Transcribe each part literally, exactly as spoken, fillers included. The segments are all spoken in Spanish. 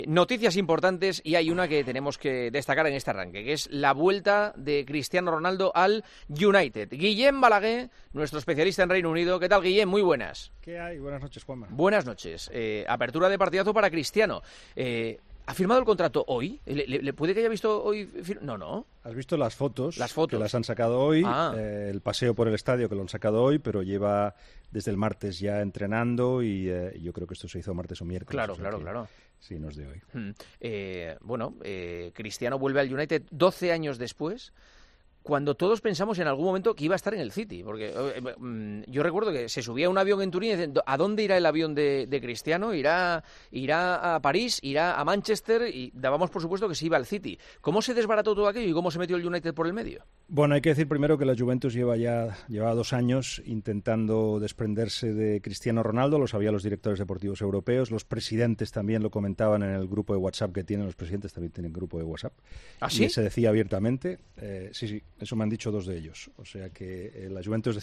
Noticias importantes, y hay una que tenemos que destacar en este arranque, que es la vuelta de Cristiano Ronaldo al United. Guillem Balaguer, nuestro especialista en Reino Unido. ¿Qué tal, Guillem? Muy buenas. ¿Qué hay? Buenas noches, Juanma. Buenas noches. Eh, apertura de partidazo para Cristiano. Eh, ¿Ha firmado el contrato hoy? ¿Le, le, le puede que haya visto hoy? No, no. ¿Has visto las fotos? Las fotos. Que las han sacado hoy. Ah. Eh, el paseo por el estadio que lo han sacado hoy, pero lleva desde el martes ya entrenando y eh, yo creo que esto se hizo martes o miércoles. Claro, o sea claro, que, claro. Sí, no es de hoy. Hmm. Eh, bueno, eh, Cristiano vuelve al United doce años después, cuando todos pensamos en algún momento que iba a estar en el City, porque eh, eh, yo recuerdo que se subía un avión en Turín y decían, ¿a dónde irá el avión de, de Cristiano? ¿Irá, ¿Irá a París? ¿Irá a Manchester? Y dábamos por supuesto que se iba al City. ¿Cómo se desbarató todo aquello y cómo se metió el United por el medio? Bueno, hay que decir primero que la Juventus lleva ya lleva dos años intentando desprenderse de Cristiano Ronaldo, lo sabían los directores deportivos europeos, los presidentes también lo comentaban en el grupo de WhatsApp que tienen, los presidentes también tienen grupo de WhatsApp. ¿Ah, sí? Y se decía abiertamente, eh, sí, sí, eso me han dicho dos de ellos. O sea que eh, la Juventus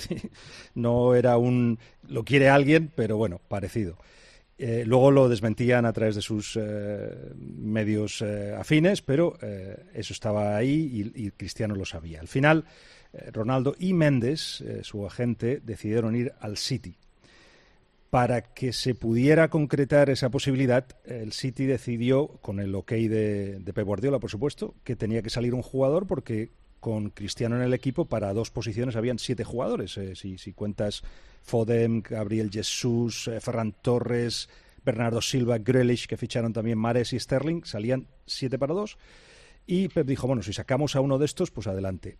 no era un... lo quiere alguien, pero bueno, parecido. Eh, luego lo desmentían a través de sus eh, medios eh, afines, pero eh, eso estaba ahí y, y Cristiano lo sabía. Al final, eh, Ronaldo y Méndez, eh, su agente, decidieron ir al City. Para que se pudiera concretar esa posibilidad, el City decidió, con el ok de, de Pep Guardiola, por supuesto, que tenía que salir un jugador porque con Cristiano en el equipo para dos posiciones habían siete jugadores. Eh, si, si cuentas Foden, Gabriel Jesús, eh, Ferran Torres, Bernardo Silva, Grealish, que ficharon también Mahrez y Sterling, salían siete para dos. Y Pep dijo, bueno, si sacamos a uno de estos, pues adelante.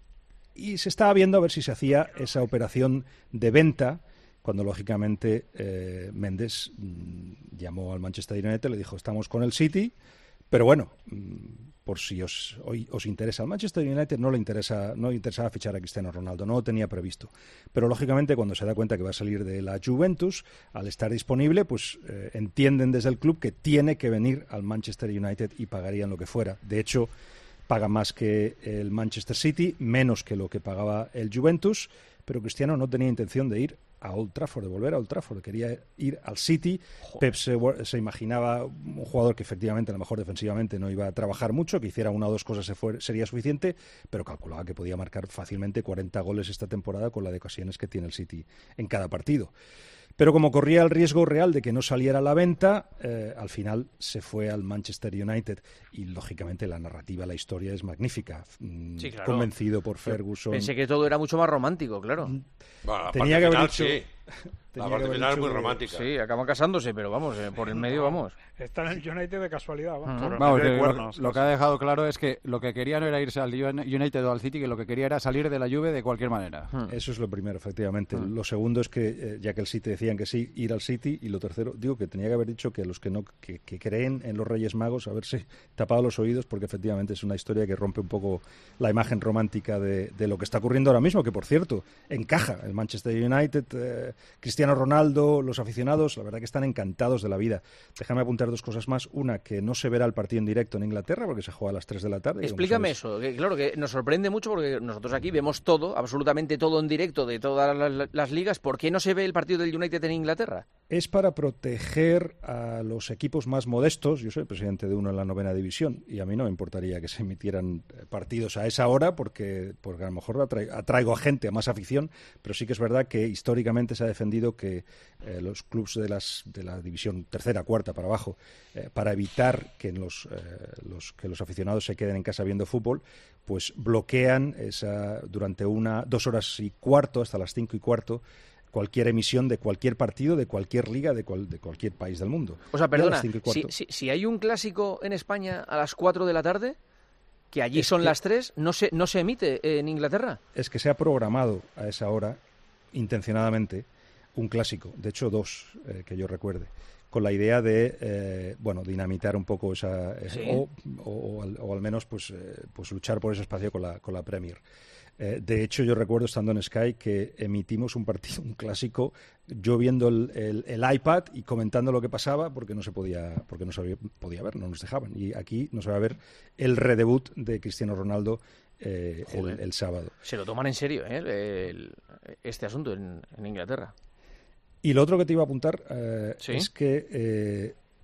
Y se estaba viendo a ver si se hacía esa operación de venta, cuando lógicamente eh, Méndez mmm, llamó al Manchester United, le dijo, estamos con el City, pero bueno, mmm, por si os, hoy os interesa. Al Manchester United no le interesa, no le interesaba fichar a Cristiano Ronaldo, no lo tenía previsto. Pero lógicamente cuando se da cuenta que va a salir de la Juventus, al estar disponible, pues eh, entienden desde el club que tiene que venir al Manchester United y pagarían lo que fuera. De hecho, paga más que el Manchester City, menos que lo que pagaba el Juventus, pero Cristiano no tenía intención de ir a Old Trafford, de volver a Old Trafford, quería ir al City. Pep se, se imaginaba un jugador que efectivamente a lo mejor defensivamente no iba a trabajar mucho, que hiciera una o dos cosas se fue, sería suficiente, pero calculaba que podía marcar fácilmente cuarenta goles esta temporada con la de ocasiones que tiene el City en cada partido. Pero como corría el riesgo real de que no saliera a la venta, eh, al final se fue al Manchester United y, lógicamente, la narrativa, la historia es magnífica. Sí, claro. Convencido por Ferguson. Pensé que todo era mucho más romántico, claro. Bueno, Tenía que haber final, dicho... sí. La parte final es muy romántica. Sí, acaban casándose, pero vamos, eh, por el medio vamos. Está en el United de casualidad, vamos. Uh-huh. Vamos, que lo, lo que ha dejado claro es que lo que quería no era irse al United o al City, que lo que quería era salir de la Juve de cualquier manera. Uh-huh. Eso es lo primero, efectivamente. Uh-huh. Lo segundo es que, eh, ya que el City decían que sí, ir al City, y lo tercero, digo que tenía que haber dicho que los que no que, que creen en los Reyes Magos, haberse tapado los oídos, porque efectivamente es una historia que rompe un poco la imagen romántica de, de lo que está ocurriendo ahora mismo, que por cierto, encaja el Manchester United, eh, Cristiano Ronaldo, los aficionados, la verdad que están encantados de la vida. Déjame apuntar dos cosas más. Una, que no se verá el partido en directo en Inglaterra porque se juega a las tres de la tarde. Explícame eso, que claro, que nos sorprende mucho porque nosotros aquí vemos todo, absolutamente todo en directo de todas las, las ligas. ¿Por qué no se ve el partido del United en Inglaterra? Es para proteger a los equipos más modestos. Yo soy presidente de uno en la novena división y a mí no me importaría que se emitieran partidos a esa hora porque, porque a lo mejor atraigo, atraigo a gente, a más afición, pero sí que es verdad que históricamente se ha defendido que eh, los clubes de, las, de la división tercera, cuarta para abajo, eh, para evitar que los, eh, los, que los aficionados se queden en casa viendo fútbol, pues bloquean esa, durante una dos horas y cuarto, hasta las cinco y cuarto, cualquier emisión de cualquier partido, de cualquier liga, de, cual, de cualquier país del mundo. O sea, perdona, si, si, si hay un clásico en España a las cuatro de la tarde, que allí es son que, las tres, ¿no se, ¿no se emite en Inglaterra? Es que se ha programado a esa hora, intencionadamente, un clásico, de hecho dos, eh, que yo recuerde, con la idea de, eh, bueno, dinamitar un poco esa, eh, ¿Sí? o, o, o, al, o al menos pues, eh, pues luchar por ese espacio con la, con la Premier. Eh, de hecho, yo recuerdo estando en Sky que emitimos un partido, un clásico, yo viendo el, el, el iPad y comentando lo que pasaba porque no se podía, porque no se podía ver, no nos dejaban. Y aquí no se va a ver el redebut de Cristiano Ronaldo eh, el, el sábado. Se lo toman en serio, ¿eh? el, este asunto en, en Inglaterra. Y lo otro que te iba a apuntar eh, ¿Sí? es que eh,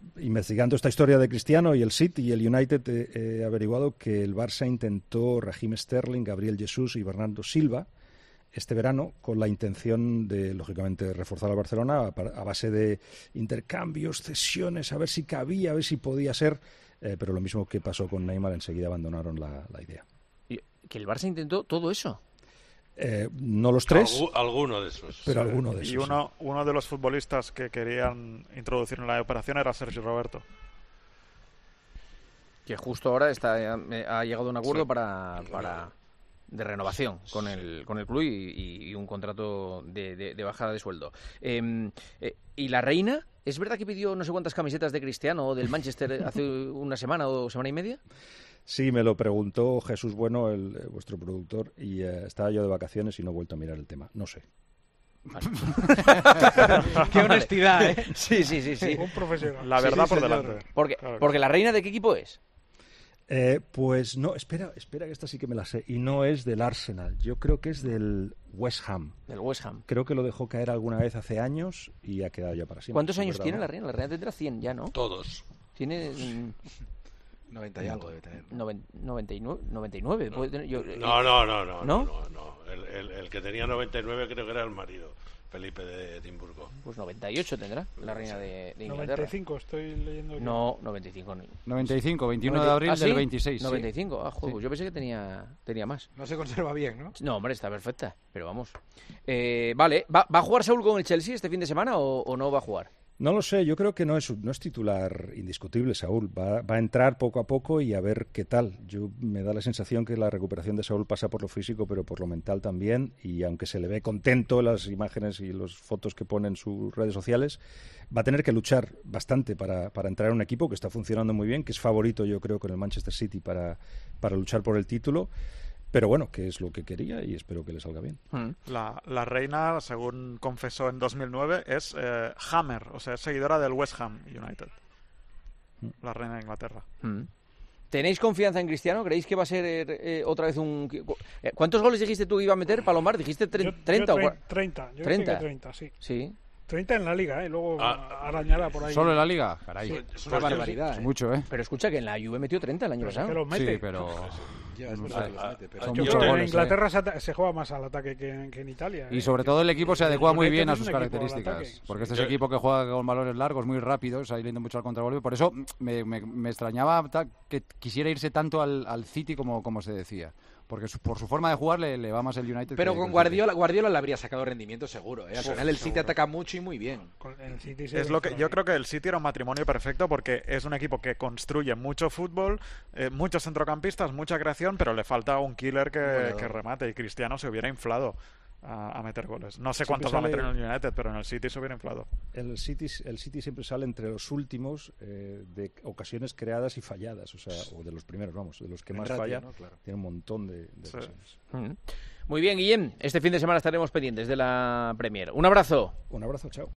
investigando esta historia de Cristiano y el City y el United, he, he averiguado que el Barça intentó Raheem Sterling, Gabriel Jesús y Bernardo Silva este verano con la intención de, lógicamente, reforzar al Barcelona a, a base de intercambios, cesiones, a ver si cabía, a ver si podía ser, eh, pero lo mismo que pasó con Neymar, enseguida abandonaron la, la idea. ¿Y que el Barça intentó todo eso? Eh, no los tres, Algu alguno de esos. pero alguno de esos. Y uno, sí. uno de los futbolistas que querían introducir en la operación era Sergio Roberto. Que justo ahora está ha llegado a un acuerdo sí. para, para de renovación con el con el club y, y un contrato de, de, de bajada de sueldo. Eh, eh, ¿Y la reina? ¿Es verdad que pidió no sé cuántas camisetas de Cristiano o del Manchester hace una semana o semana y media? Sí, me lo preguntó Jesús Bueno, el, eh, vuestro productor, y eh, estaba yo de vacaciones y no he vuelto a mirar el tema. No sé. Vale. Qué honestidad, ¿eh? Sí, sí, sí, sí. Un profesional. La verdad sí, por señor. delante. Porque, Claro. porque la reina, ¿de qué equipo es? Eh, pues no, espera, espera que esta sí que me la sé. Y no es del Arsenal, yo creo que es del West Ham. Del West Ham. Creo que lo dejó caer alguna vez hace años y ha quedado ya para siempre. ¿Cuántos ¿Es años verdad, tiene no? la reina? La reina tendrá cien ya, ¿no? Todos. Tiene mm, noventa y algo debe tener. noven- noventa y nueve. noventa y nueve puede tener, yo- No, no, no, no, ¿No? no, no, no. El, el, el que tenía noventa y nueve creo que era el marido, Felipe de Edimburgo. Pues noventa y ocho tendrá la reina de, de Inglaterra. noventa y cinco estoy leyendo aquí. No, noventa y cinco. No. noventa y cinco, veintiuno noventa de abril ¿Ah, sí? del veintiséis. sí. noventa y cinco, ah, juego. Sí. Yo pensé que tenía, tenía más. No se conserva bien, ¿no? No, hombre, está perfecta, pero vamos. Eh, vale, ¿Va, ¿va a jugar Saúl con el Chelsea este fin de semana o, o no va a jugar? No lo sé, yo creo que no es, no es titular indiscutible Saúl. Va, va a entrar poco a poco y a ver qué tal. Yo me da la sensación que la recuperación de Saúl pasa por lo físico, pero por lo mental también. Y aunque se le ve contento en las imágenes y las fotos que pone en sus redes sociales, va a tener que luchar bastante para, para entrar en un equipo que está funcionando muy bien, que es favorito yo creo con el Manchester City para, para luchar por el título. Pero bueno, que es lo que quería y espero que le salga bien. Hmm. La, la reina, según confesó en dos mil nueve, es eh, Hammer, o sea, es seguidora del West Ham United. La reina de Inglaterra. Hmm. ¿Tenéis confianza en Cristiano? ¿Creéis que va a ser eh, otra vez un... eh, ¿Cuántos goles dijiste tú que iba a meter, Palomar? ¿Dijiste tre- Yo- yo treinta o trein- cua- treinta, yo treinta. creo que treinta, sí. Sí. treinta en la liga, ¿eh? Luego Ah, arañada por ahí. ¿Solo en la Liga? Caray. Sí. Es una Pues yo- barbaridad, Es ¿eh? mucho, ¿eh? Pero escucha que en la Juve metió treinta el año Pero es pasado. que los mete. Sí, pero... Ya, es No verdad sé. que los mete, pero- Son Yo muchos te- en goles, Inglaterra ¿eh? se, ata- se juega más al ataque que, que en Italia. Y ¿eh? sobre todo el equipo se El adecua muy United bien a es sus un equipo al características. ataque. Porque este es Yo- equipo que juega con balones largos, muy rápidos, ahí yendo mucho al contragolpe. Por eso me, me, me extrañaba ta- que quisiera irse tanto al, al City como, como se decía. Porque su- por su forma de jugar le, le va más el United. Pero que- con que el Guardiola, Guardiola le habría sacado rendimiento seguro, ¿eh? Al Uf, final el City seguro. ataca mucho y muy bien. Con el City se Eh, ve pues por eh, ahí. Es lo que yo creo que el City era un matrimonio perfecto porque es un equipo que construye mucho fútbol, eh, muchos centrocampistas, mucha creación, pero le falta un killer que, Bueno. que remate y Cristiano se hubiera inflado a, a meter goles. No sé Siempre cuántos va a sale- meter en el United, pero en el City se hubiera inflado. El City, el City siempre sale entre los últimos eh, de ocasiones creadas y falladas, o sea, o de los primeros, vamos, de los que En más ratio, falla, ¿no? Claro. tiene un montón de, de Sí. ocasiones. Hmm. Muy bien, Guillem. Este fin de semana estaremos pendientes de la Premier. Un abrazo. Un abrazo, chao.